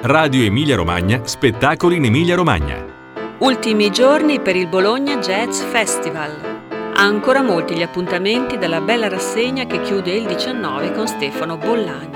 Radio Emilia Romagna, spettacoli in Emilia Romagna. Ultimi giorni per il Bologna Jazz Festival. Ancora molti gli appuntamenti della bella rassegna che chiude il 19 con Stefano Bollani.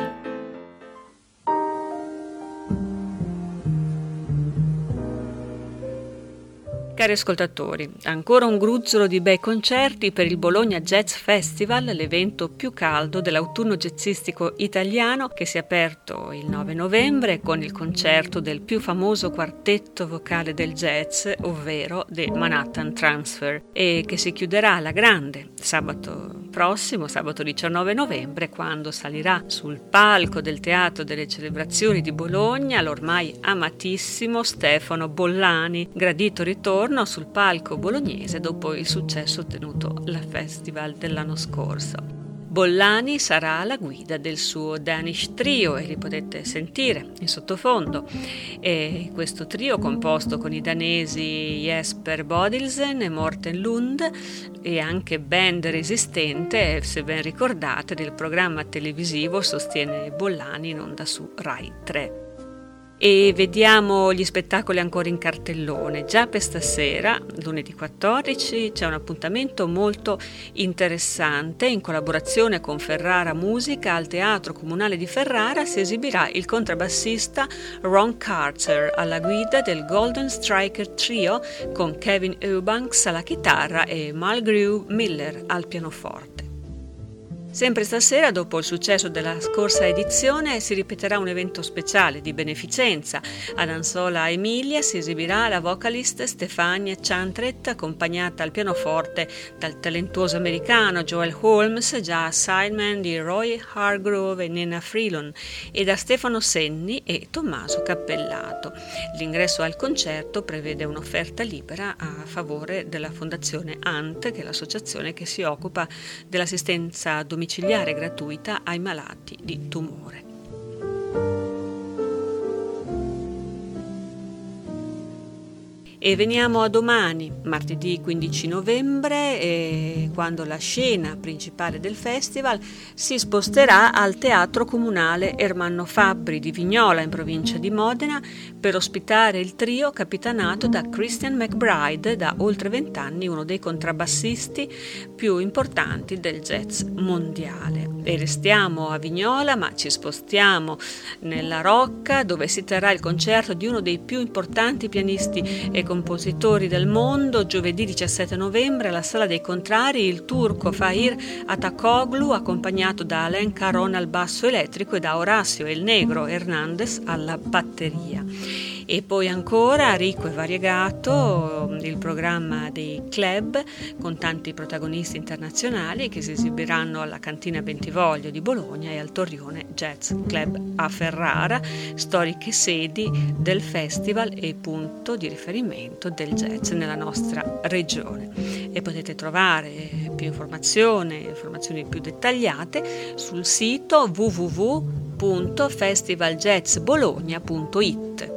Cari ascoltatori, ancora un gruzzolo di bei concerti per il Bologna Jazz Festival, l'evento più caldo dell'autunno jazzistico italiano, che si è aperto il 9 novembre con il concerto del più famoso quartetto vocale del jazz, ovvero The Manhattan Transfer, e che si chiuderà alla grande sabato prossimo, sabato 19 novembre, quando salirà sul palco del Teatro delle Celebrazioni di Bologna l'ormai amatissimo Stefano Bollani, gradito ritorno sul palco bolognese dopo il successo ottenuto al festival dell'anno scorso. Bollani sarà alla guida del suo Danish Trio e li potete sentire in sottofondo. E questo trio, composto con i danesi Jesper Bodilsen e Morten Lund, e anche band resistente, se ben ricordate, del programma televisivo Sostiene Bollani in onda su Rai 3. E vediamo gli spettacoli ancora in cartellone. Già per stasera, lunedì 14, c'è un appuntamento molto interessante. In collaborazione con Ferrara Musica, al Teatro Comunale di Ferrara si esibirà il contrabbassista Ron Carter alla guida del Golden Striker Trio, con Kevin Eubanks alla chitarra e Mulgrew Miller al pianoforte. Sempre stasera, dopo il successo della scorsa edizione, si ripeterà un evento speciale di beneficenza. Ad Ansola Emilia si esibirà la vocalist Stefania Chantret, accompagnata al pianoforte dal talentuoso americano Joel Holmes, già sideman di Roy Hargrove e Nina Freelon, e da Stefano Senni e Tommaso Cappellato. L'ingresso al concerto prevede un'offerta libera a favore della Fondazione ANT, che è l'associazione che si occupa dell'assistenza domiciliare gratuita ai malati di tumore. E veniamo a domani, martedì 15 novembre, quando la scena principale del festival si sposterà al Teatro Comunale Ermanno Fabbri di Vignola, in provincia di Modena, per ospitare il trio capitanato da Christian McBride, da oltre 20 anni uno dei contrabbassisti più importanti del jazz mondiale. E restiamo a Vignola, ma ci spostiamo nella Rocca, dove si terrà il concerto di uno dei più importanti pianisti e compositori del mondo. Giovedì 17 novembre alla Sala dei Contrari il turco Fahir Atakoglu, accompagnato da Alain Caron al basso elettrico e da Orazio El Negro Hernandez alla batteria. E poi ancora ricco e variegato il programma dei club, con tanti protagonisti internazionali che si esibiranno alla Cantina Bentivoglio di Bologna e al Torrione Jazz Club a Ferrara, storiche sedi del festival e punto di riferimento del jazz nella nostra regione. E potete trovare più informazioni più dettagliate sul sito www.festivaljazzbologna.it.